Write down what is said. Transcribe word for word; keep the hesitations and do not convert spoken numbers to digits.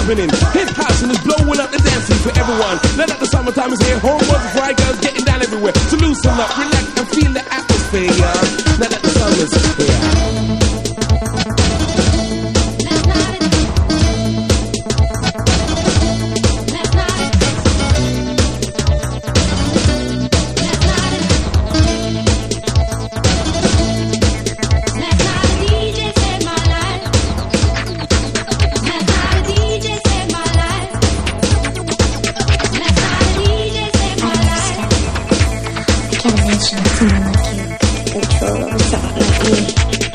happening. Hip house and it's blowing up the dancing for everyone. Now that the summertime is here, homeboys and fry girls getting down everywhere. So loosen up, relax and feel the atmosphere, yeah. Now that the summer's here. Someone like you, control over something like me.